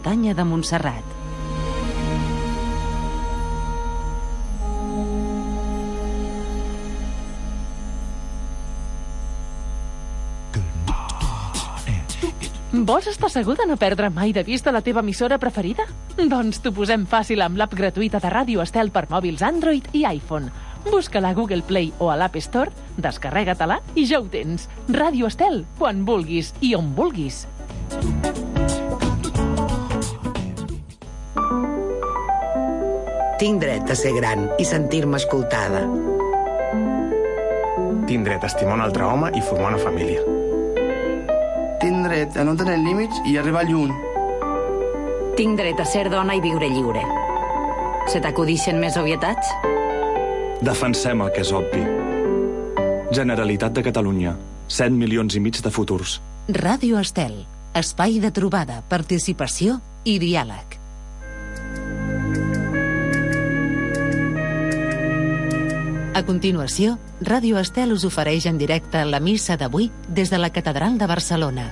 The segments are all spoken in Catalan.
muntanya de Montserrat. Vols estar segur de no perdre mai de vista la teva emissora preferida? Doncs t'ho posem fàcil amb l'app gratuïta de Ràdio Estel per mòbils Android i iPhone. Busca-la a Google Play o a l'App Store, descarrega-te-la i ja ho tens. Ràdio Estel, quan vulguis i on vulguis. Tinc dret a ser gran i sentir-me escoltada. Tinc dret a estimar un altre home i formar una família. Tinc dret a no tenir límits i arribar lluny. Tinc dret a ser dona i viure lliure. Se t'acudixen més obvietats? Defensem el que és obvi. Generalitat de Catalunya. 7,5 milions de futurs. Ràdio Estel. Espai de trobada, participació i diàleg. A continuació, Ràdio Estel us ofereix en directe la missa d'avui des de la Catedral de Barcelona.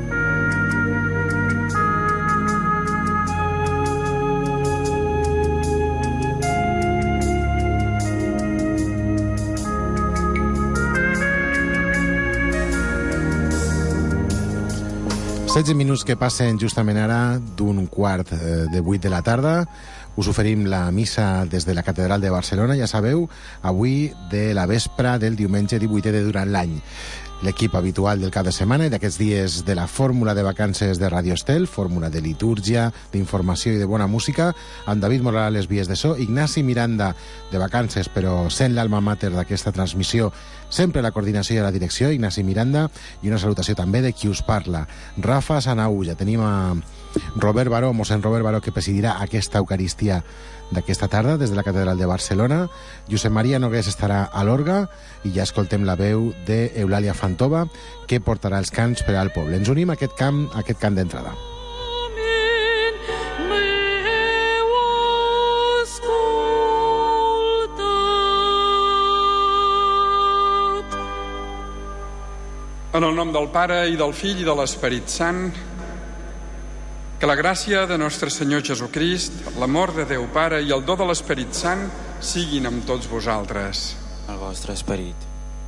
Minuts que passen justament ara d'un quart de 8 de la tarda. Us oferim la missa des de la Catedral de Barcelona, ja sabeu, avui de la vespra del diumenge 18 de durant l'any. L'equip habitual del cap de setmana i d'aquests dies de la fórmula de vacances de Radio Estel, fórmula de litúrgia, d'informació i de bona música, amb David Morales a les vies de so, Ignasi Miranda de vacances, però sent l'alma mater d'aquesta transmissió, sempre la coordinació i la direcció, Ignasi Miranda, i una salutació també de qui us parla, Rafa Sanaulla. Tenim a Robert Baró, mossèn Robert Baró, que presidirà aquesta Eucaristia d'aquesta tarda des de la Catedral de Barcelona. Josep Maria Nogués estarà a l'orga i ja escoltem la veu d'Eulàlia Fantova, que portarà els cants per al poble. Ens unim a aquest cant d'entrada. En el nom del Pare i del Fill i de l'Esperit Sant, que la gràcia de nostre Senyor Jesucrist, l'amor de Déu Pare i el do de l'Esperit Sant siguin amb tots vosaltres. El vostre esperit.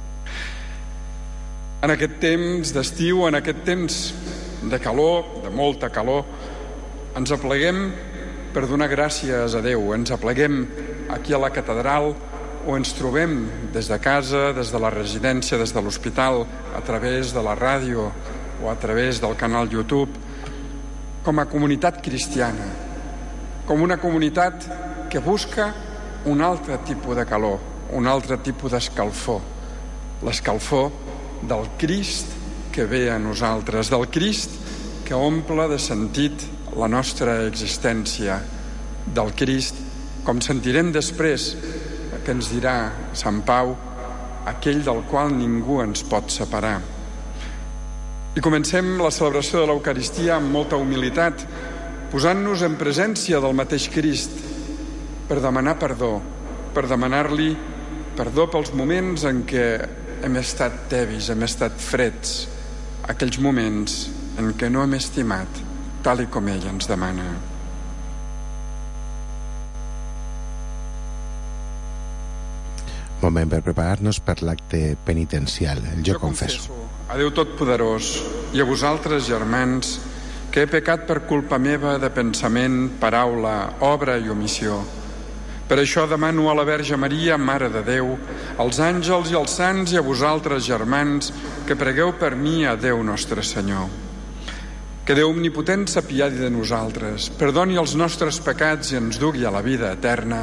En aquest temps d'estiu, en aquest temps de calor, de molta calor, ens apleguem per donar gràcies a Déu. Ens apleguem aquí a la catedral o ens trobem des de casa, des de la residència, des de l'hospital, a través de la ràdio o a través del canal YouTube, com a comunitat cristiana, com una comunitat que busca un altre tipus de calor, un altre tipus d'escalfor, l'escalfor del Crist que ve a nosaltres, del Crist que omple de sentit la nostra existència, del Crist, com sentirem després, que ens dirà Sant Pau, aquell del qual ningú ens pot separar. I comencem la celebració de l'Eucaristia amb molta humilitat, posant-nos en presència del mateix Crist per demanar perdó, per demanar-li perdó pels moments en què hem estat tebis, hem estat freds, aquells moments en què no hem estimat tal i com ell ens demana. Moment per preparar-nos per l'acte penitencial, el Jo confesso. A Déu Totpoderós i a vosaltres, germans, que he pecat per culpa meva de pensament, paraula, obra i omissió. Per això demano a la Verge Maria, Mare de Déu, als àngels i als sants i a vosaltres, germans, que pregueu per mi a Déu nostre Senyor. Que Déu omnipotent s'apiadi de nosaltres, perdoni els nostres pecats i ens dugui a la vida eterna.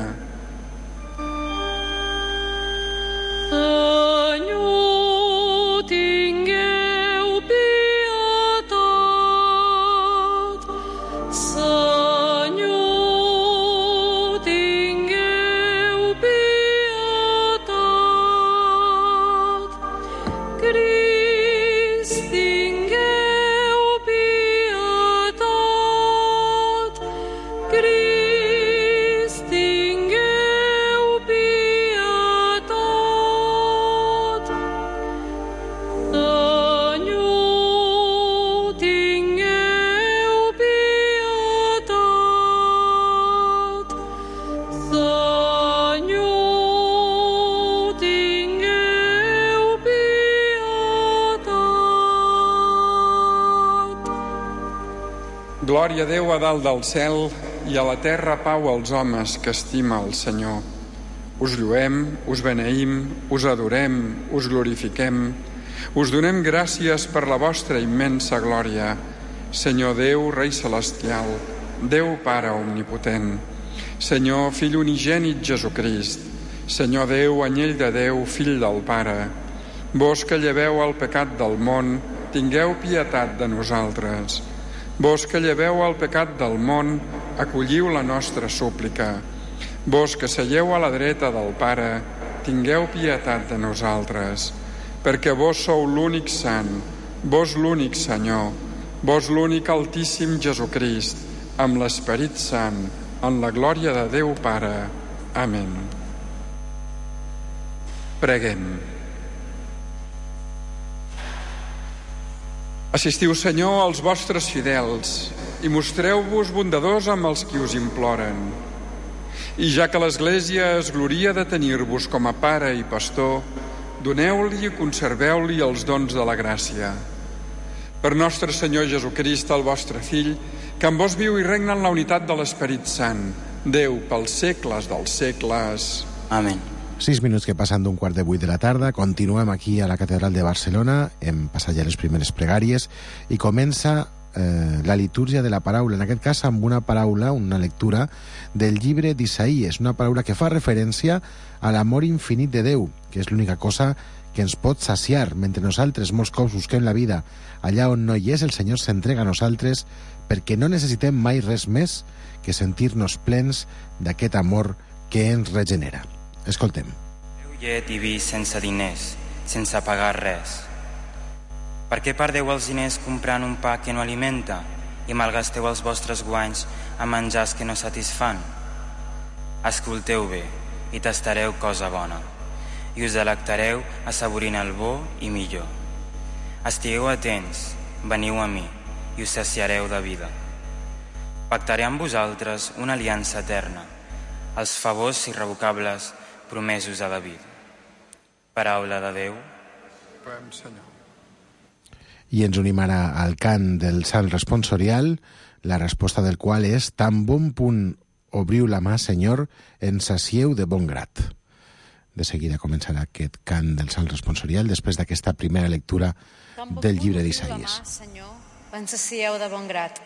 Glòria a Déu a dalt del cel i a la terra pau als homes que estima el Senyor. Us lluem, us beneïm, us adorem, us glorifiquem, us donem gràcies per la vostra immensa glòria. Senyor Déu, Rei Celestial, Déu Pare Omnipotent, Senyor Fill Unigènit Jesucrist, Senyor Déu, Anyell de Déu, Fill del Pare, vos que lleveu el pecat del món, tingueu pietat de nosaltres. Vos que lleveu el pecat del món, acolliu la nostra súplica. Vos que seieu a la dreta del Pare, tingueu pietat de nosaltres, perquè vos sou l'únic sant, vos l'únic Senyor, vos l'únic Altíssim Jesucrist, amb l'Esperit Sant, en la glòria de Déu Pare. Amén. Preguem. Assistiu, Senyor, als vostres fidels i mostreu-vos bondadors amb els qui us imploren. I ja que l'Església es gloria de tenir-vos com a pare i pastor, doneu-li i conserveu-li els dons de la gràcia. Per nostre Senyor Jesucrist, el vostre Fill, que amb vos viu i regna en la unitat de l'Esperit Sant, Déu pels segles dels segles. Amén. 6 minuts que passen d'un 7:15 de la tarda. Continuem aquí a la Catedral de Barcelona. Hem passat ja les primeres pregàries i comença la litúrgia de la paraula, en aquest cas amb una paraula, una lectura del llibre d'Isaïes, una paraula que fa referència a l'amor infinit de Déu, que és l'única cosa que ens pot saciar. Mentre nosaltres molts cops busquem la vida allà on no hi és, el Senyor s'entrega a nosaltres perquè no necessitem mai res més que sentir-nos plens d'aquest amor que ens regenera. Escoltem. Heu llet i vi sense diners, sense pagar res. Per què perdeu els diners comprant un pa que no alimenta i malgasteu els vostres guanys a menjars que no satisfan? Escolteu bé i tastareu cosa bona i us delectareu assaborint el bo i millor. Estigueu atents, veniu a mi i us saciareu de vida. Pactaré amb vosaltres una aliança eterna, els favors irrevocables promesos a David. Paraula de Déu. Pem, Senyor. I ens unim ara al cant del Sant Responsorial, la resposta del qual és: tan bon punt obriu la mà, Senyor, ens sacieu de bon grat. De seguida començarà aquest cant del Sant Responsorial després d'aquesta primera lectura del llibre d'Isaïes. Senyor, ens sacieu de bon grat.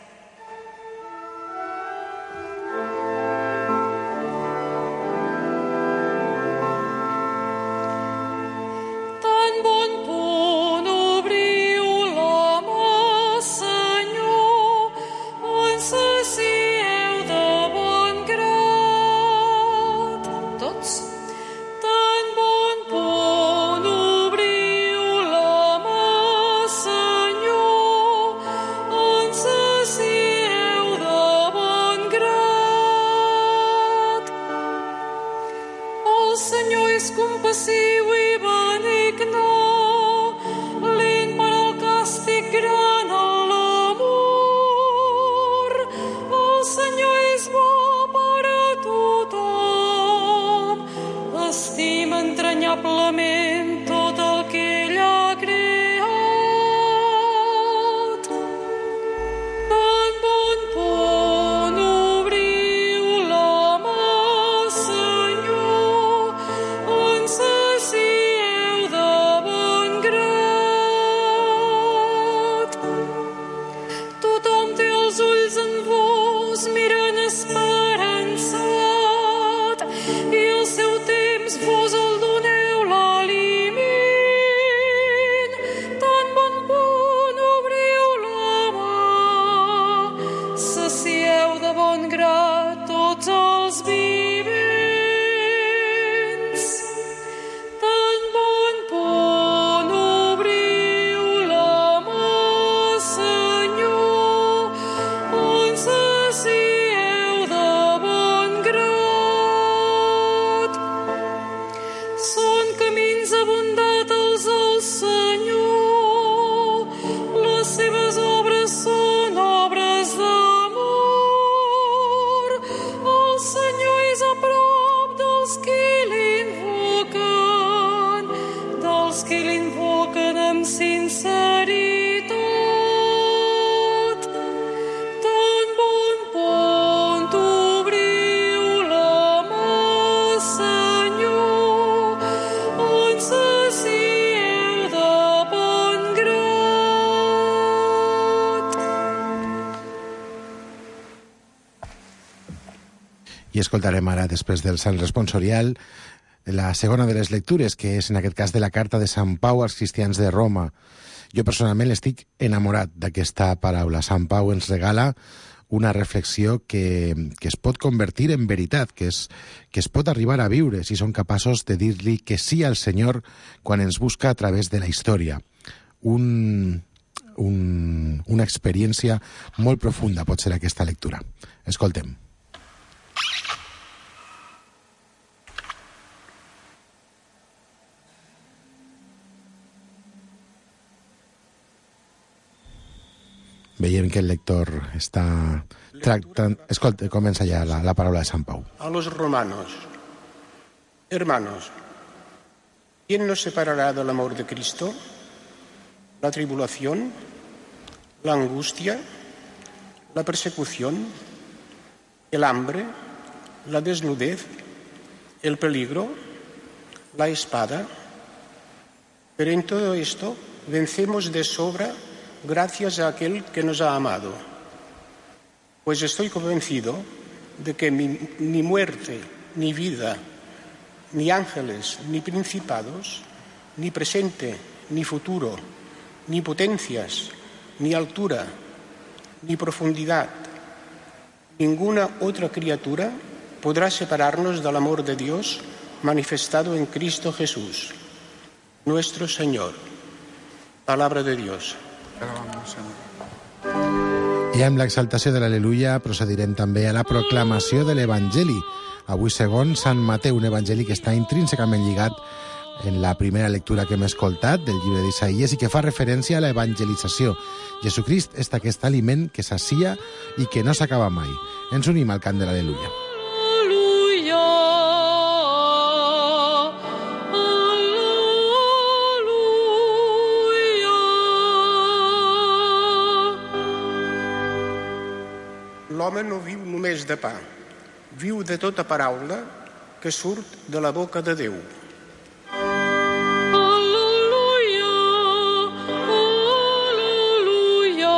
Senyor és a prop. I escoltarem ara, després del Sant Responsorial, la segona de les lectures, que és en aquest cas de la carta de Sant Pau als cristians de Roma. Jo personalment estic enamorat d'aquesta paraula. Sant Pau ens regala una reflexió que es pot convertir en veritat, que es pot arribar a viure si som capaços de dir-li que sí al Senyor quan ens busca a través de la història. Una experiència molt profunda pot ser aquesta lectura. Escoltem. Veiem que el lector està tractant... Escolta, comença ja la paraula de Sant Pau. A los romanos, hermanos, ¿quién nos separará del amor de Cristo? ¿La tribulación? ¿La angustia? ¿La persecución? ¿El hambre? ¿La desnudez? ¿El peligro? ¿La espada? Pero en todo esto vencemos de sobra gracias a aquel que nos ha amado. Pues estoy convencido de que ni muerte, ni vida, ni ángeles, ni principados, ni presente, ni futuro, ni potencias, ni altura, ni profundidad, ninguna otra criatura podrá separarnos del amor de Dios manifestado en Cristo Jesús, nuestro Señor. Palabra de Dios. I amb l'exaltació de l'Al·leluia procedirem també a la proclamació de l'Evangeli. Avui segons Sant Mateu, un evangeli que està intrínsecament lligat en la primera lectura que hem escoltat del llibre d'Isaïes i que fa referència a l'evangelització. Jesucrist és aquest aliment que sacia i que no s'acaba mai. Ens unim al cant de l'Al·leluia. L'home no viu només de pa, viu de tota paraula que surt de la boca de Déu. Al·leluia, al·leluia,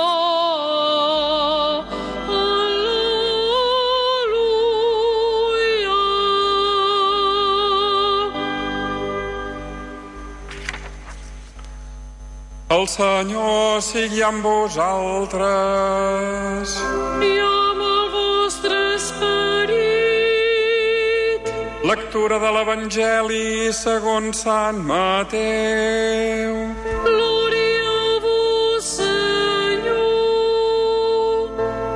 al·leluia. El Senyor sigui amb vosaltres. I amb el vostre esperit. Lectura de l'Evangeli segons Sant Mateu. Glòria a vos, Senyor.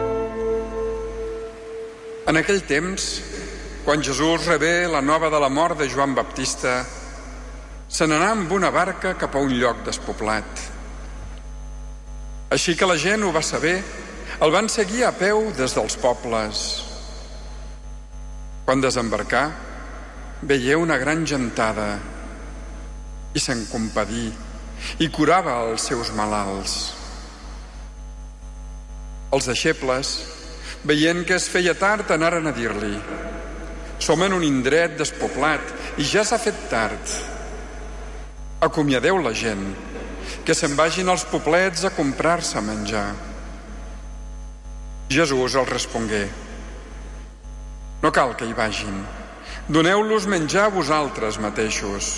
En aquell temps, quan Jesús rebé la nova de la mort de Joan Baptista, se n'anà amb una barca cap a un lloc despoblat. Així que la gent ho va saber, el van seguir a peu des dels pobles. Quan desembarcà, veié una gran gentada i se'n compadí i curava els seus malalts. Els deixebles, veient que es feia tard, anaren a dir-li: «Som en un indret despoblat i ja s'ha fet tard. Acomiadeu la gent, que se'n vagin als poblets a comprar-se menjar». Jesús els respongué: «No cal que hi vagin, doneu-los menjar a vosaltres mateixos».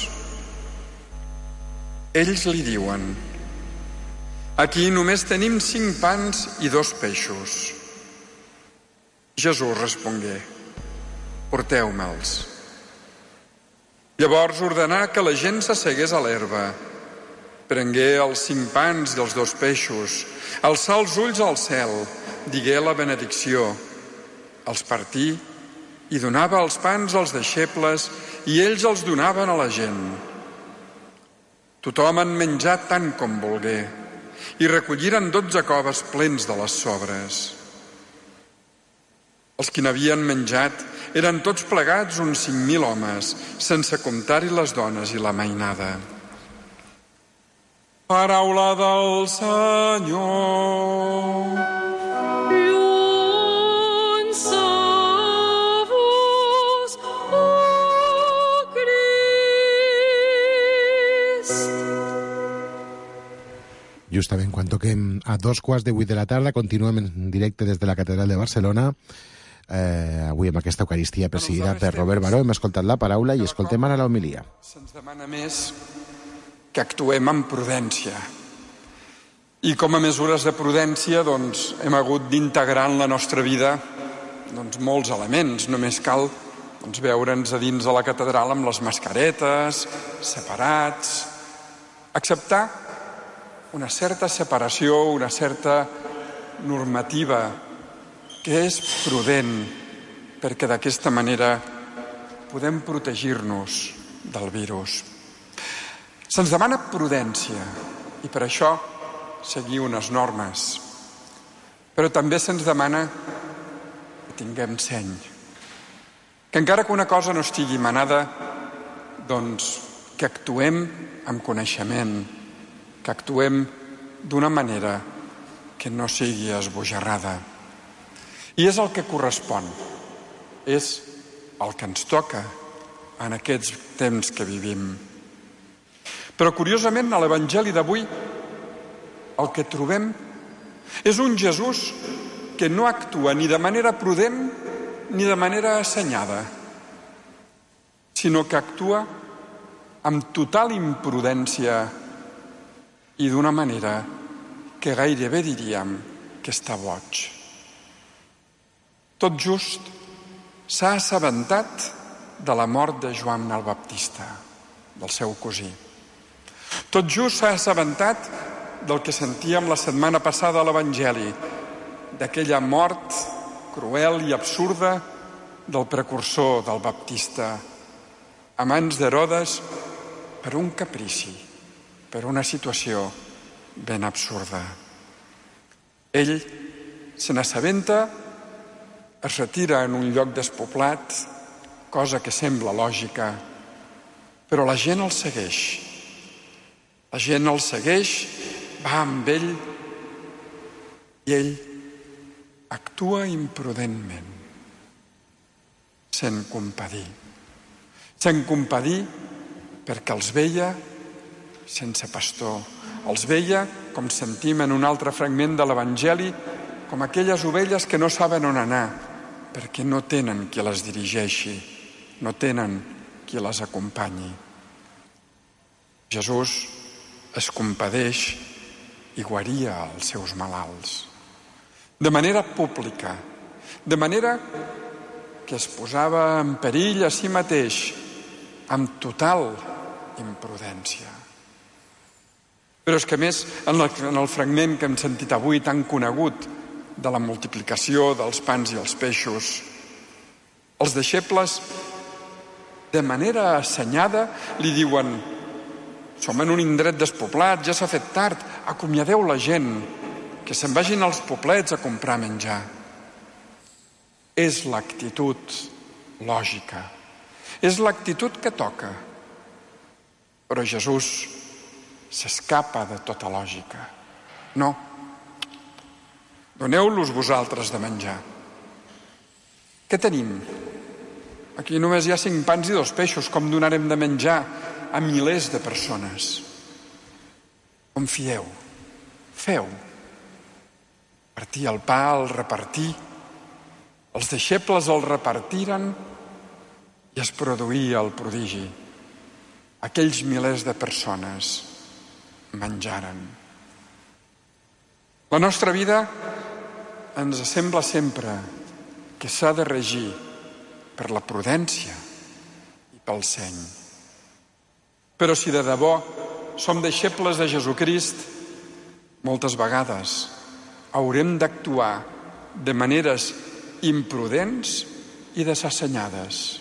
Ells li diuen: «Aquí només tenim 5 pans i 2 peixos». Jesús respongué: «Porteu-me'ls». Llavors ordenà que la gent s'assegués a l'herba. Prengué els 5 pans i els 2 peixos, alçà els ulls al cel, digué la benedicció, els partí i donava els pans als deixebles i ells els donaven a la gent. Tothom en menjà tant com volgué i recolliren 12 coves plens de les sobres. Els que n'havien menjat eren tots plegats uns 5.000 homes, sense comptar-hi les dones i la mainada. Paraula del Senyor. Lluny a vos, oh Crist. Justament quan toquem a 2:15 de la tarda, continuem en directe des de la Catedral de Barcelona. avui amb aquesta Eucaristia presidida per Robert Baró. Hem escoltat la paraula i escoltem ara l'homilia. Se'ns demana més que actuem amb prudència. I com a mesures de prudència hem hagut d'integrar en la nostra vida molts elements. Només cal veure'ns a dins de la catedral amb les mascaretes, separats, acceptar una certa separació, una certa normativa que és prudent, perquè d'aquesta manera podem protegir-nos del virus. Se'ns demana prudència i per això seguir unes normes. Però també se'ns demana que tinguem seny. Que encara que una cosa no estigui manada, que actuem amb coneixement, que actuem d'una manera que no sigui esbojarrada. I és el que correspon, és el que ens toca en aquests temps que vivim. Però curiosament a l'Evangeli d'avui el que trobem és un Jesús que no actua ni de manera prudent ni de manera assenyada, sinó que actua amb total imprudència i d'una manera que gairebé diríem que està boig. Tot just s'ha assabentat de la mort de Joan el Baptista, del seu cosí. Tot just s'ha assabentat del que sentíem la setmana passada a l'Evangeli, d'aquella mort cruel i absurda del precursor del Baptista, a mans d'Herodes per un caprici, per una situació ben absurda. Ell se n'assabenta, es retira en un lloc despoblat, cosa que sembla lògica, però la gent el segueix. La gent el segueix, va amb ell i ell actua imprudentment, se'n compadí. Se'n compadí perquè els veia sense pastor. Els veia, com sentim en un altre fragment de l'Evangeli, com aquelles ovelles que no saben on anar, perquè no tenen qui les dirigeixi, no tenen qui les acompanyi. Jesús es compadeix i guaria els seus malalts. De manera pública, de manera que es posava en perill a si mateix, amb total imprudència. Però és que a més, en el fragment que hem sentit avui tan conegut de la multiplicació dels pans i els peixos, els deixebles, de manera assenyada, li diuen: som en un indret despoblat, ja s'ha fet tard, acomiadeu la gent, que se'n vagin als poblets a comprar menjar. És l'actitud lògica, és l'actitud que toca. Però Jesús s'escapa de tota lògica. No, doneu-los vosaltres de menjar. Què tenim? Aquí només hi ha 5 pans i 2 peixos, com donarem de menjar a milers de persones? Confieu, feu. Partir el pa, el repartir. Els deixebles el repartiren i es produïa el prodigi. Aquells milers de persones menjaren. La nostra vida ens sembla sempre que s'ha de regir per la prudència i pel seny. Però si de debò som deixebles de Jesucrist, moltes vegades haurem d'actuar de maneres imprudents y desasseñadas.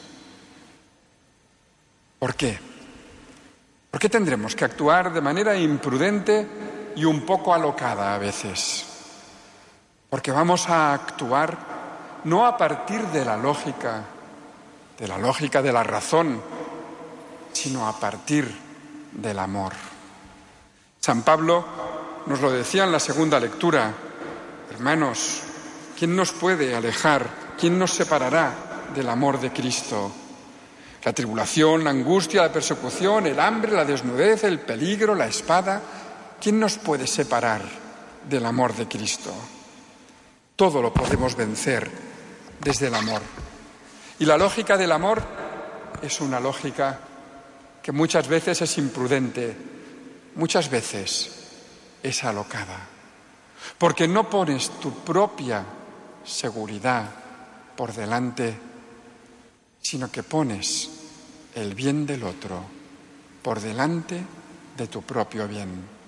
¿Por qué? ¿Por qué tendremos que actuar de manera imprudente y un poco alocada a veces? Porque vamos a actuar no a partir de la lógica de la razón, sino a partir del amor. San Pablo nos lo decía en la segunda lectura: hermanos, ¿quién nos puede alejar? ¿Quién nos separará del amor de Cristo? La tribulación, la angustia, la persecución, el hambre, la desnudez, el peligro, la espada. ¿Quién nos puede separar del amor de Cristo? Todo lo podemos vencer desde el amor. Y la lógica del amor es una lógica que muchas veces es imprudente, muchas veces es alocada, porque no pones tu propia seguridad por delante, sino que pones el bien del otro por delante de tu propio bien.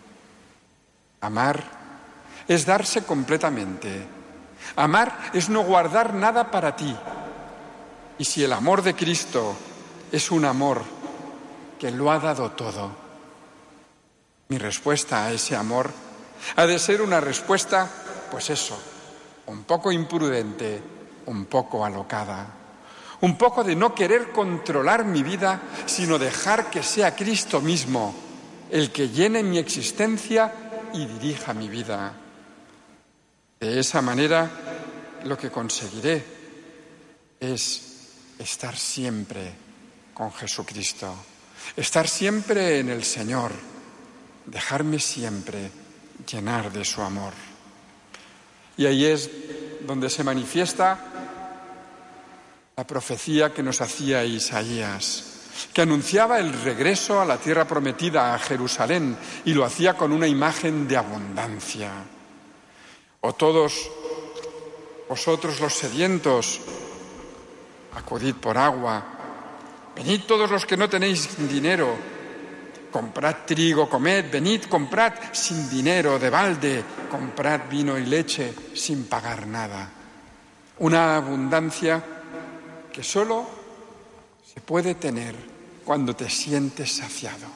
Amar es darse completamente. Amar es no guardar nada para ti. Y si el amor de Cristo es un amor que lo ha dado todo, mi respuesta a ese amor ha de ser una respuesta, pues eso, un poco imprudente, un poco alocada, un poco de no querer controlar mi vida, sino dejar que sea Cristo mismo el que llene mi existencia y dirija mi vida. De esa manera, lo que conseguiré es estar siempre con Jesucristo, estar siempre en el Señor, dejarme siempre llenar de su amor. Y ahí es donde se manifiesta la profecía que nos hacía Isaías, que anunciaba el regreso a la tierra prometida, a Jerusalén, y lo hacía con una imagen de abundancia. O todos vosotros los sedientos, acudid por agua. Venid todos los que no tenéis dinero, comprad trigo, comed, venid, comprad sin dinero, de balde, comprad vino y leche sin pagar nada. Una abundancia que solo se puede tener cuando te sientes saciado.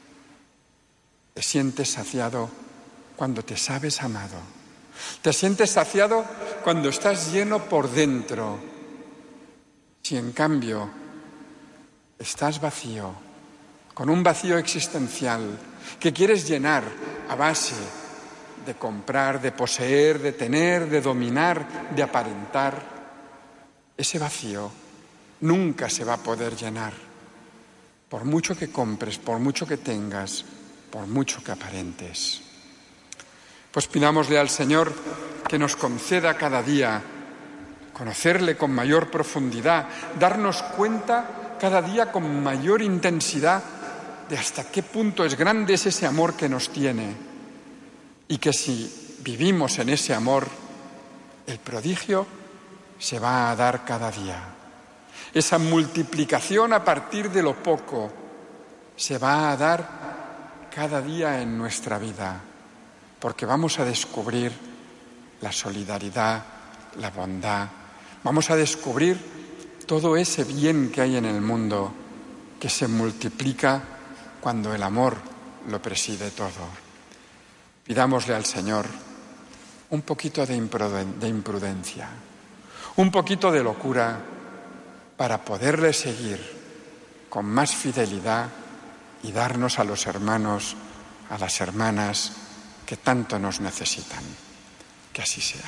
Te sientes saciado cuando te sabes amado. Te sientes saciado cuando estás lleno por dentro. Si en cambio estás vacío, con un vacío existencial que quieres llenar a base de comprar, de poseer, de tener, de dominar, de aparentar, ese vacío nunca se va a poder llenar. Por mucho que compres, por mucho que tengas, por mucho que aparentes. Pues pidámosle al Señor que nos conceda cada día conocerle con mayor profundidad, darnos cuenta cada día con mayor intensidad de hasta qué punto es grande ese amor que nos tiene, y que si vivimos en ese amor, el prodigio se va a dar cada día. Esa multiplicación a partir de lo poco se va a dar cada día en nuestra vida, porque vamos a descubrir la solidaridad, la bondad, vamos a descubrir todo ese bien que hay en el mundo, que se multiplica cuando el amor lo preside todo. Pidámosle al Señor un poquito de imprudencia, un poquito de locura, para poderle seguir con más fidelidad y darnos a los hermanos, a las hermanas que tanto nos necesitan. Que así sea.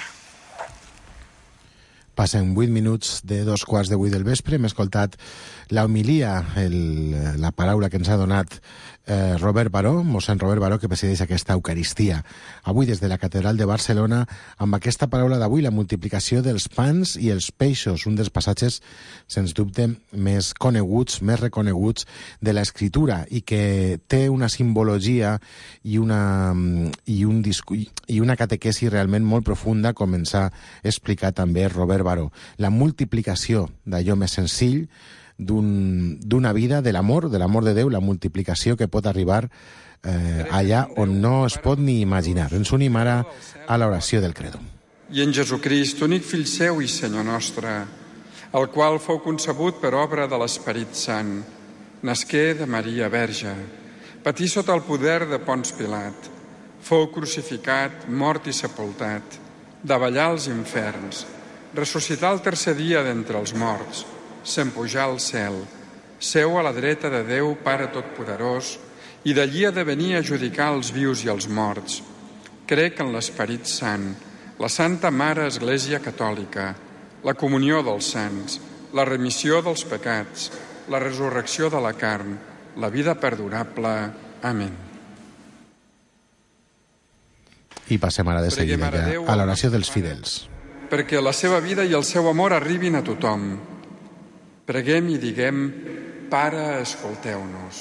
Passen 8 minuts de 2:15 del vespre. Hem escoltat la homilia, la paraula que ens ha donat Robert Baró, mossèn Robert Baró, que presideix aquesta Eucaristia avui des de la Catedral de Barcelona, amb aquesta paraula d'avui, la multiplicació dels pans i els peixos, un dels passatges, sens dubte, més coneguts, més reconeguts de l'Escritura, i que té una simbologia i una catequesi realment molt profunda, com ens ha explicat també Robert Baró. La multiplicació d'allò més senzill, d'una vida, de l'amor de Déu, la multiplicació que pot arribar allà on no es pot ni imaginar. Ens unim ara a l'oració del Credo. I en Jesucrist, únic fill seu i Senyor nostre, el qual fou concebut per obra de l'Esperit Sant, nasqué de Maria Verge, patí sota el poder de Pons Pilat, fou crucificat, mort i sepultat, davallar als inferns, ressuscitar el tercer dia d'entre els morts, se'n pujar al cel, seu a la dreta de Déu, Pare Totpoderós, i d'allí ha de venir a judicar els vius i els morts. Crec en l'Esperit Sant, la Santa Mare Església Catòlica, la comunió dels sants, la remissió dels pecats, la resurrecció de la carn, la vida perdurable. Amén. I passem ara de seguida ja a l'oració dels fidels. perquè la seva vida i el seu amor arribin a tothom. Preguem i diguem: Pare, escolteu-nos.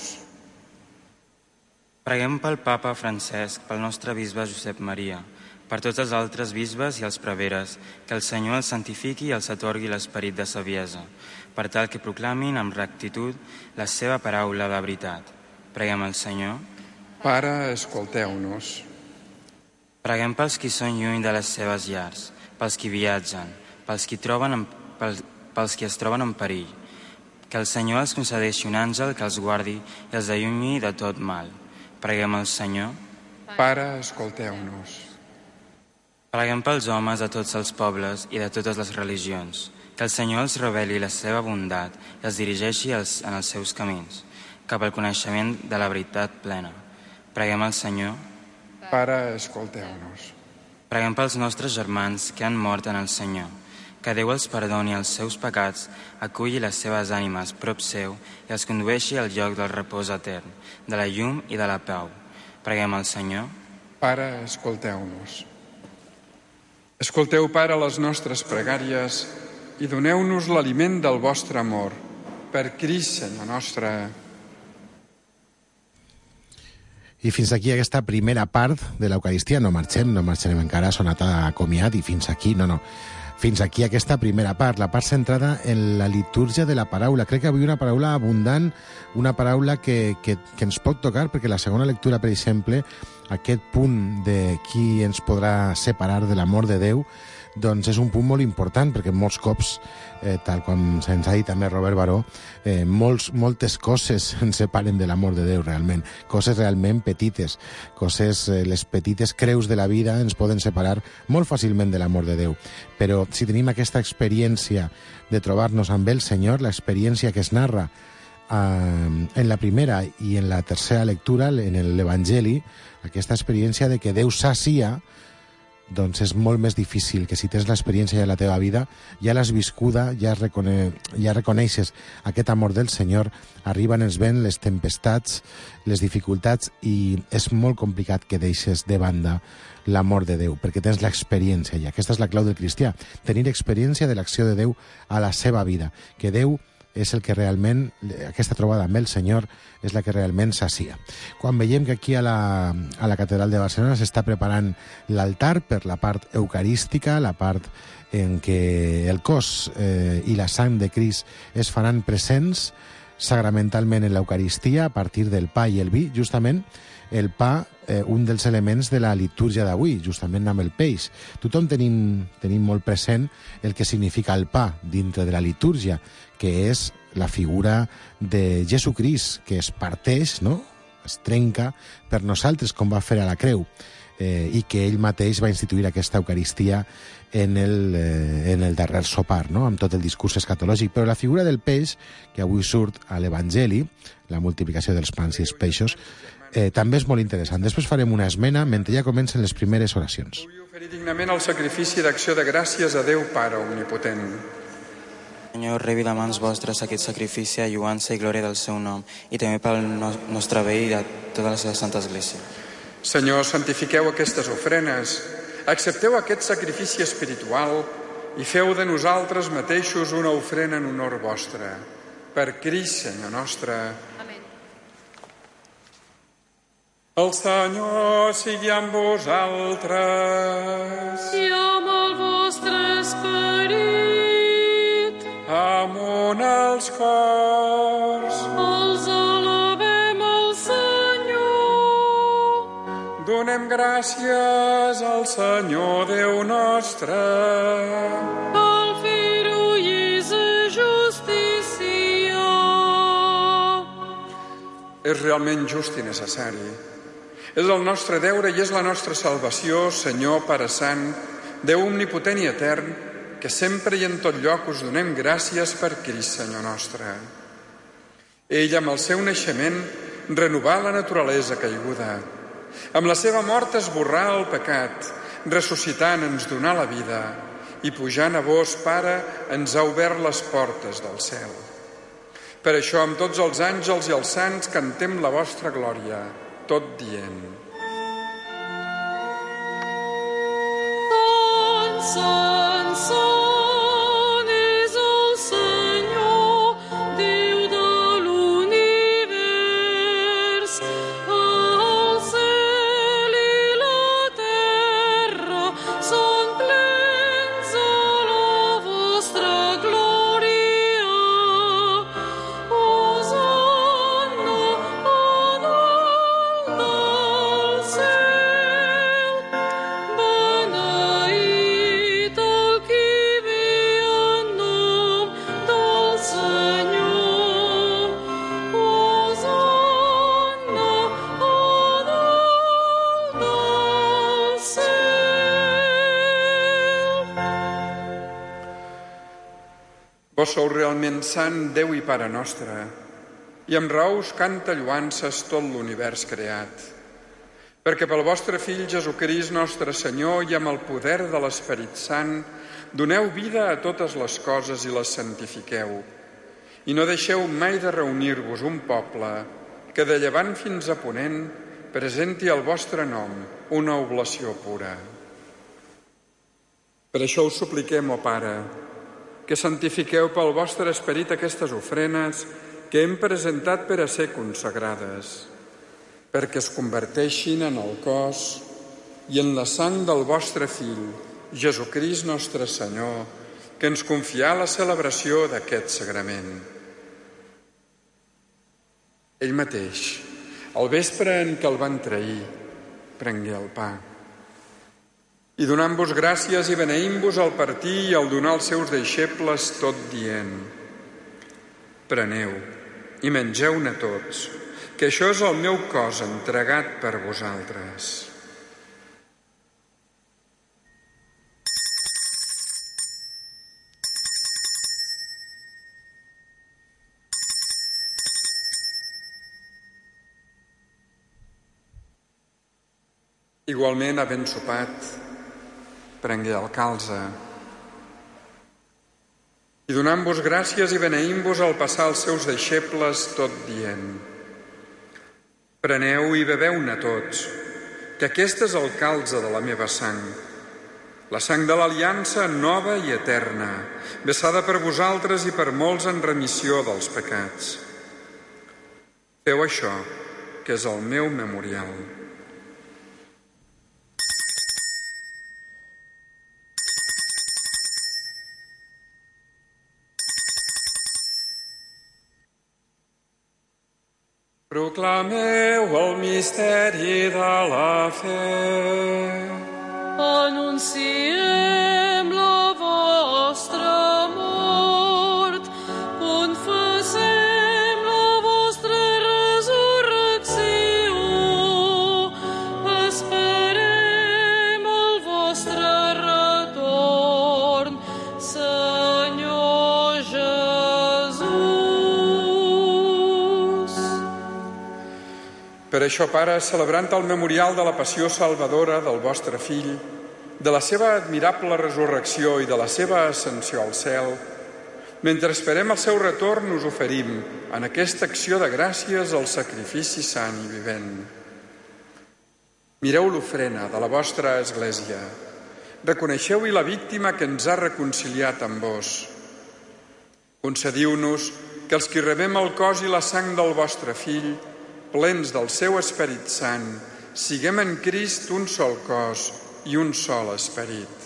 Preguem pel papa Francesc, pel nostre bisbe Josep Maria, per tots els altres bisbes i els preveres, que el Senyor els santifiqui i els atorgui l'esperit de saviesa, per tal que proclamin amb rectitud la seva paraula de veritat. Preguem al Senyor. Pare, escolteu-nos. Preguem pels qui són lluny de les seves llars, pels qui viatgen, pels qui es troben en perill. Que el Senyor els concedeixi un àngel que els guardi i els allunyi de tot mal. Preguem al Senyor. Pare, escolteu-nos. Preguem pels homes de tots els pobles i de totes les religions. Que el Senyor els reveli la seva bondat i els dirigeixi en els seus camins, cap al coneixement de la veritat plena. Preguem al Senyor. Pare, escolteu-nos. Preguem pels nostres germans que han mort en el Senyor. Que Déu els perdoni els seus pecats, aculli les seves ànimes prop seu i els condueixi al lloc del repòs etern, de la llum i de la pau. Preguem al Senyor. Pare, escolteu-nos. Escolteu, Pare, les nostres pregàries i doneu-nos l'aliment del vostre amor. Per Crist, Senyor nostre. I fins aquí aquesta primera part de l'Eucaristia. No marxarem encara, ha sonat a comiat, i fins aquí, no. Fins aquí aquesta primera part, la part centrada en la litúrgia de la paraula. Crec que avui una paraula abundant, una paraula que ens pot tocar, perquè la segona lectura, per exemple, aquest punt de qui ens podrà separar de l'amor de Déu, doncs és un punt molt important, perquè molts cops, tal com se'ns ha dit també Robert Baró, moltes coses ens separen de l'amor de Déu realment, coses realment petites, les petites creus de la vida ens poden separar molt fàcilment de l'amor de Déu. Però si tenim aquesta experiència de trobar-nos amb el Senyor, l'experiència que es narra en la primera i en la tercera lectura, en l'Evangeli, aquesta experiència de que Déu sacia, doncs és molt més difícil que si tens l'experiència de la teva vida, ja l'has viscuda, ja reconeixes aquest amor del Senyor, arriben els vents, les tempestats, les dificultats, i és molt complicat que deixes de banda l'amor de Déu, perquè tens l'experiència, i aquesta és la clau del cristià, tenir experiència de l'acció de Déu a la seva vida, que Déu és el que realment, aquesta trobada amb el Senyor, és la que realment sacia. Quan veiem que aquí a la Catedral de Barcelona s'està preparant l'altar per la part eucarística, la part en què el cos i la sang de Crist es faran presents sacramentalment en l'Eucaristia a partir del pa i el vi, justament el pa, un dels elements de la litúrgia d'avui, justament amb el peix. Tothom tenim molt present el que significa el pa dintre de la litúrgia, que és la figura de Jesucrist, que es parteix, no? Es trenca per nosaltres, com va fer a la creu, i que ell mateix va instituir aquesta Eucaristia en el darrer sopar, no? Amb tot el discurs escatològic. Però la figura del peix, que avui surt a l'Evangeli, la multiplicació dels pans i els peixos, també és molt interessant. Després farem una esmena mentre ja comencen les primeres oracions. Vull oferir dignament el sacrifici d'acció de gràcies a Déu Pare Omnipotent. Senyor, rebi de mans vostres aquest sacrifici a lluança i glòria del seu nom, i també pel nostre bé i de tota la seva Santa Església. Senyor, santifiqueu aquestes ofrenes, accepteu aquest sacrifici espiritual i feu de nosaltres mateixos una ofrena en honor vostre. Per Crist, Senyor nostre. El Senyor sigui amb vosaltres. I amb el vostre esperit. Amunt els cors. Els alabem al Senyor. Donem gràcies al Senyor Déu nostre. Cal fer-ho i és justícia. És realment just i necessari. És el nostre deure i és la nostra salvació, Senyor Pare Sant, Déu omnipotent i etern, que sempre i en tot lloc us donem gràcies per Crist, Senyor nostre. Ell, amb el seu naixement, renovà la naturalesa caiguda. Amb la seva mort esborrà el pecat, ressuscitant ens donà la vida, i pujant a vos, Pare, ens ha obert les portes del cel. Per això, amb tots els àngels i els sants, cantem la vostra glòria, tot dient: Sant, Sant, Vos sou realment sant, Déu i Pare nostre, i amb raó us canta lloances tot l'univers creat. Perquè pel vostre Fill Jesucrist nostre Senyor i amb el poder de l'Esperit Sant doneu vida a totes les coses i les santifiqueu. I no deixeu mai de reunir-vos un poble que de llevant fins a ponent presenti al vostre nom una oblació pura. Per això us supliquem, ó Pare, que santifiqueu pel vostre esperit aquestes ofrenes que hem presentat per a ser consagrades, perquè es converteixin en el cos i en la sang del vostre Fill, Jesucrist nostre Senyor, que ens confià la celebració d'aquest sagrament. Ell mateix, al vespre en què el van trair, prengué el pa. I donant-vos gràcies i beneint-vos al partir i al donar als seus deixebles, tot dient: preneu i mengeu-ne tots, que això és el meu cos entregat per vosaltres. Igualment, havent sopat, prengué el calze i donant-vos gràcies i beneint-vos al passar als seus deixebles, tot dient: preneu i beveu-ne tots, que aquest és el calze de la meva sang, la sang de l'aliança nova i eterna, vessada per vosaltres i per molts en remissió dels pecats. Feu això, que és el meu memorial. Proclameu el misteri de la fe. Anunciem la vostra mort, confessem la vostra resurrecció, esperem el vostre retorn, Senyor Jesús. Per això, Pare, celebrant el memorial de la passió salvadora del vostre Fill, de la seva admirable resurrecció i de la seva ascensió al cel, mentre esperem el seu retorn, us oferim en aquesta acció de gràcies el sacrifici sant i vivent. Mireu l'ofrena de la vostra Església. Reconeixeu-hi la víctima que ens ha reconciliat amb vos. Concediu-nos que els que rebem el cos i la sang del vostre Fill, plens del seu Esperit Sant, siguem en Crist un sol cos i un sol esperit.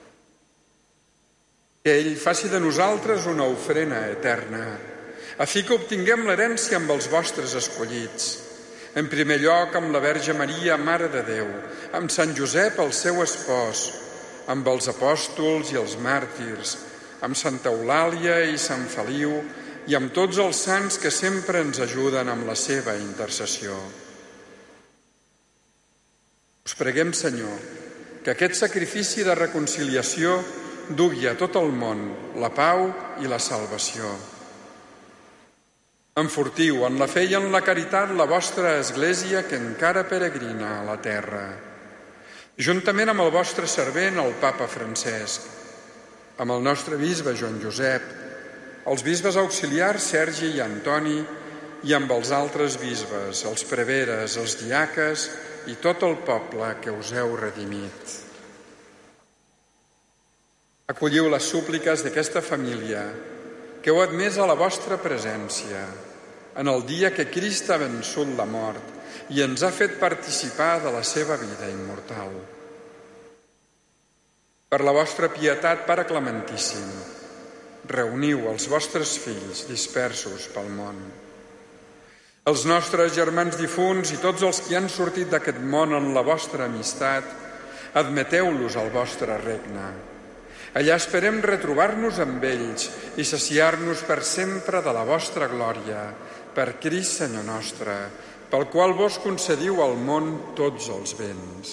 Que ell faci de nosaltres una ofrena eterna, a fi que obtinguem l'herència amb els vostres escollits, en primer lloc amb la Verge Maria, Mare de Déu, amb Sant Josep, el seu espòs, amb els apòstols i els màrtirs, amb Santa Eulàlia i Sant Feliu, i amb tots els sants que sempre ens ajuden amb la seva intercessió. Us preguem, Senyor, que aquest sacrifici de reconciliació dugui a tot el món la pau i la salvació. Enfortiu en la fe i en la caritat la vostra Església que encara peregrina a la terra, juntament amb el vostre servent, el Papa Francesc, amb el nostre bisbe Joan Josep, els bisbes auxiliars Sergi i Antoni i amb els altres bisbes, els preveres, els diaques i tot el poble que us heu redimit. Acolliu les súpliques d'aquesta família que heu admès a la vostra presència en el dia que Crist ha vençut la mort i ens ha fet participar de la seva vida immortal. Per la vostra pietat, Pare Clementíssim, reuniu els vostres fills dispersos pel món. Els nostres germans difunts i tots els que han sortit d'aquest món en la vostra amistat, admeteu-los al vostre regne. Allà esperem retrobar-nos amb ells i saciar-nos per sempre de la vostra glòria, per Crist Senyor nostre, pel qual vos concediu al món tots els béns.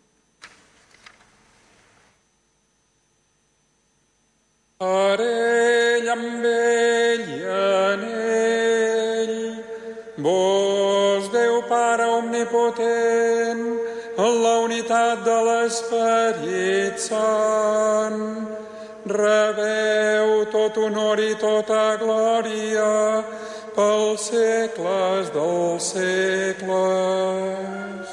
Are ell, amb ell i en ell. Vos, Déu Pare omnipotent, en la unitat de l'Esperit Sant, rebeu tot honor i tota glòria pels segles dels segles.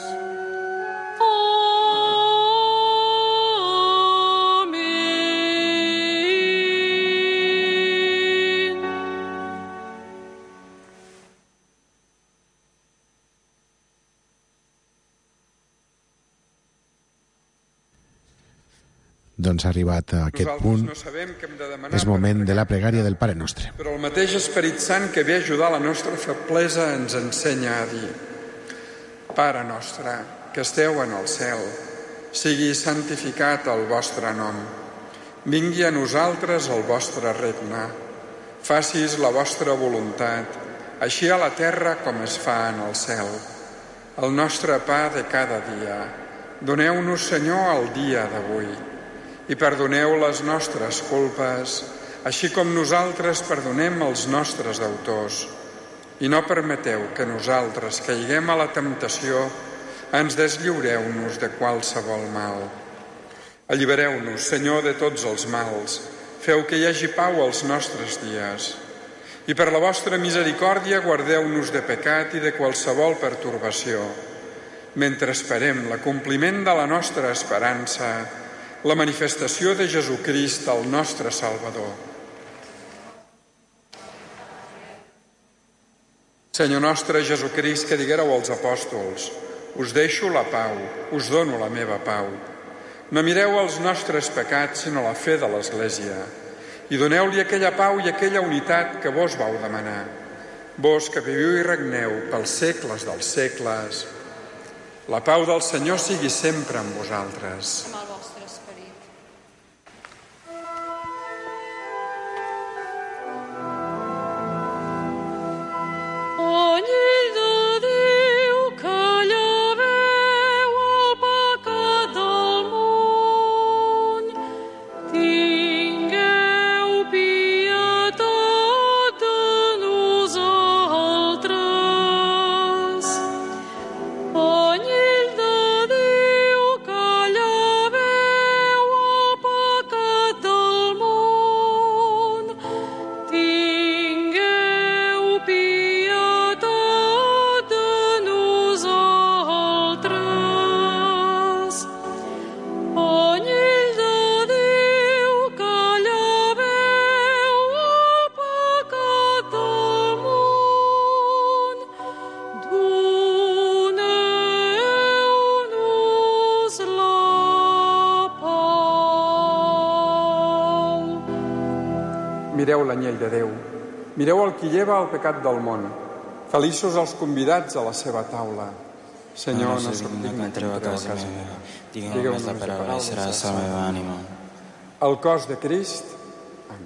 Doncs ha arribat a aquest punt, és moment de la pregària del Pare Nostre. Però el mateix Esperit Sant que ve a ajudar la nostra feblesa ens ensenya a dir: Pare nostre, que esteu en el cel, sigui santificat el vostre nom. Vingui a nosaltres el vostre regne. Facis la vostra voluntat, així a la terra com es fa en el cel. El nostre pa de cada dia. Doneu-nos, Senyor, el dia d'avui. I perdoneu les nostres culpes, així com nosaltres perdonem els nostres deutors. I no permeteu que nosaltres caiguem a la temptació, ens deslliureu-nos de qualsevol mal. Allibereu-nos, Senyor, de tots els mals, feu que hi hagi pau als nostres dies. I per la vostra misericòrdia guardeu-nos de pecat i de qualsevol pertorbació, mentre esperem l'acompliment de la nostra esperança, la manifestació de Jesucrist, el nostre Salvador. Senyor nostre Jesucrist, que diguéreu als apòstols: us deixo la pau, us dono la meva pau. No mireu els nostres pecats, sinó la fe de l'Església, i doneu-li aquella pau i aquella unitat que vos vau demanar. Vos que viviu i regneu pels segles dels segles, la pau del Senyor sigui sempre amb vosaltres. Mireu l'anyell de Déu, mireu el qui lleva el pecat del món. Feliços els convidats a la seva taula. Senyor, no soc digne que entreu a casa meva. Digueu només la paraula i serà la meva ànima. El cos de Crist. Amén.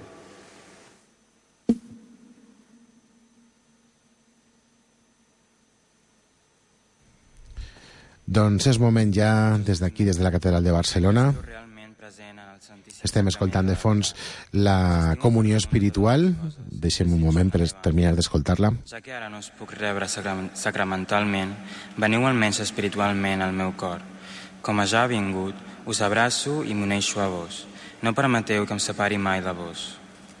Doncs és moment ja, des d'aquí, des de la Catedral de Barcelona. Estem escoltant de fons la comunió espiritual. Deixem un moment per terminar d'escoltar-la. Ja que ara no us puc rebre sacramentalment, veniu almenys espiritualment al meu cor. Com ja ha vingut, us abraço i m'uneixo a vos. No permeteu que em separi mai de vos.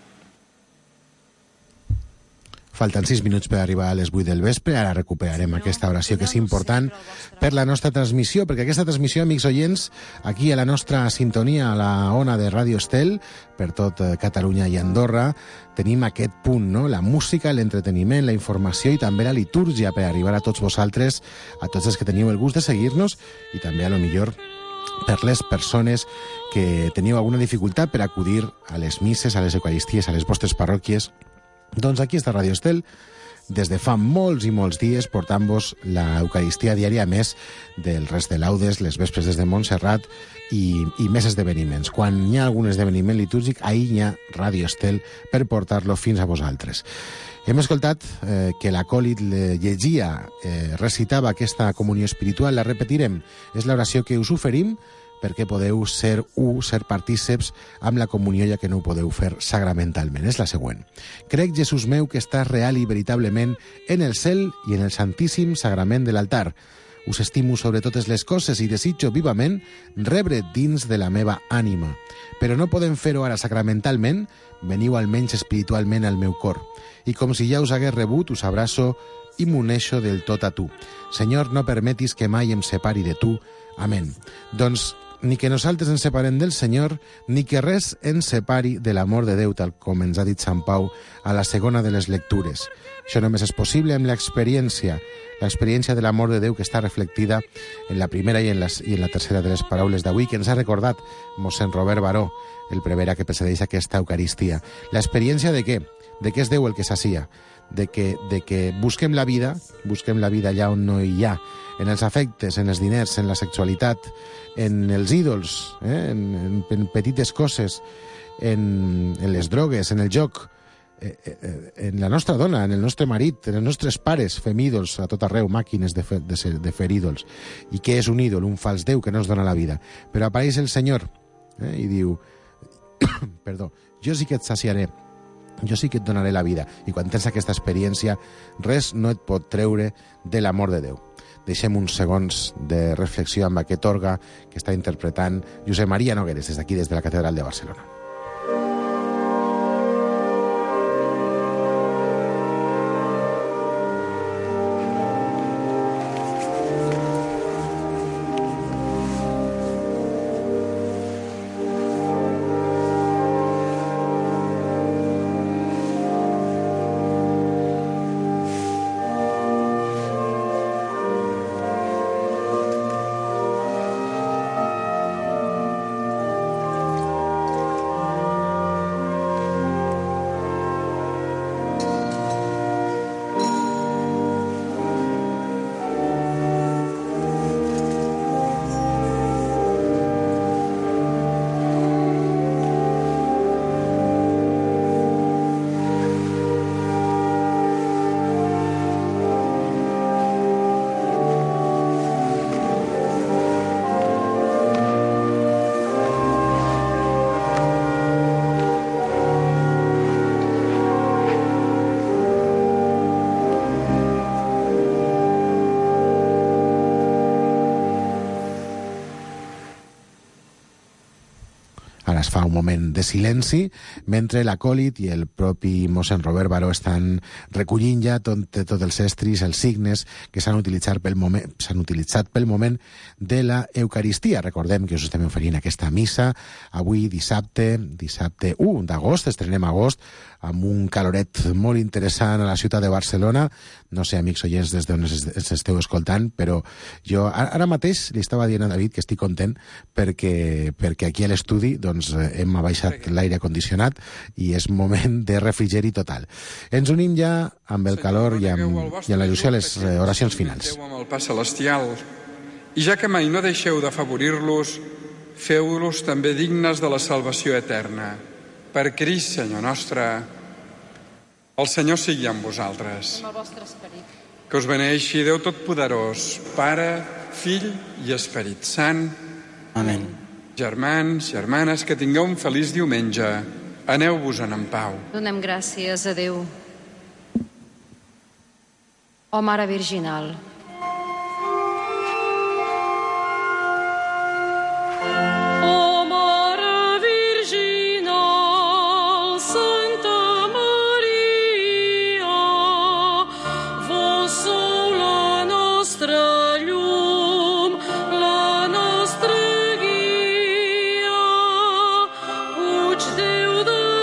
Falten 6 minuts per arribar a les 8 del vespre. Ara recuperarem aquesta oració que és important per la nostra transmissió, perquè aquesta transmissió, amics oients, aquí a la nostra sintonia, a la ona de Ràdio Estel, per tot Catalunya i Andorra, tenim aquest punt, no? La música, l'entreteniment, la informació i també la litúrgia per arribar a tots vosaltres, a tots els que teniu el gust de seguir-nos i també, a lo millor, per les persones que teniu alguna dificultat per acudir a les misses, a les eucaristies, a les vostres parròquies. Doncs aquí està Ràdio Estel, des de fa molts i molts dies, portant-vos l'Eucaristia diària, a més del rest de laudes, les vespres des de Montserrat i més esdeveniments. Quan hi ha algun esdeveniment litúrgic, ahir hi ha Ràdio Estel per portar-lo fins a vosaltres. Hem escoltat que l'acòlit llegia, recitava aquesta comunió espiritual, la repetirem. És l'oració que us oferim perquè podeu ser partíceps amb la comunió, ja que no ho podeu fer sacramentalment. És la següent. Crec, Jesús meu, que estàs real i veritablement en el cel i en el santíssim sagrament de l'altar. Us estimo sobre totes les coses i desitjo vivament rebre dins de la meva ànima. Però no podem fer-ho ara sacramentalment, veniu almenys espiritualment al meu cor. I com si ja us hagués rebut, us abraço i m'uneixo del tot a tu. Senyor, no permetis que mai em separi de tu. Amén. Doncs ni que nosaltres ens separem del Senyor, ni que res ens separi de l'amor de Déu, tal com ens ha dit Sant Pau a la segona de les lectures. Això només és possible amb l'experiència de l'amor de Déu que està reflectida en la primera i en la tercera de les paraules d'avui, que ens ha recordat mossèn Robert Baró, el prevere que precedeix aquesta Eucaristia. L'experiència de què? De què és Déu el que s'acia? De que busquem la vida allà on no hi ha, en els afectes, en els diners, en la sexualitat, en els ídols, en petites coses, en les drogues, en el joc, en la nostra dona, en el nostre marit, en els nostres pares. Fem ídols a tot arreu, màquines de fer ídols. I què és un ídol? Un fals Déu que no ens dona la vida. Però apareix el Senyor i diu perdó, jo sí que et saciaré, jo sí que et donaré la vida. I quan tens aquesta experiència, res no et pot treure de l'amor de Déu. Deixem uns segons de reflexió amb aquest orgue que està interpretant Josep Maria Nogueres des d'aquí, des de la Catedral de Barcelona. Ara es fa un moment de silenci mentre l'acòlit i el propi mossèn Robert Baró estan recollint ja tots els estris, els signes que s'han utilitzat pel moment de la Eucaristia. Recordem que us estem oferint aquesta missa avui dissabte 1 d'agost, estrenem agost, amb un caloret molt interessant a la ciutat de Barcelona. No sé, amics oients, des d'on ens esteu escoltant, però jo ara mateix li estava dient a David que estic content perquè aquí a l'estudi doncs, hem abaixat l'aire condicionat i és moment de refrigeri total. Ens unim ja amb el calor i amb la il·lusió a les oracions finals. Amb el pa celestial, i ja que mai no deixeu d'afavorir-los, feu-los també dignes de la salvació eterna. Per Crist, Senyor nostre. El Senyor sigui amb vosaltres. Amb el vostre esperit. Que us beneeixi Déu Totpoderós, Pare, Fill i Esperit Sant. Amén. Germans, germanes, que tingueu un feliç diumenge. Aneu-vos-en en pau. Donem gràcies a Déu. Ó Mare Virginal,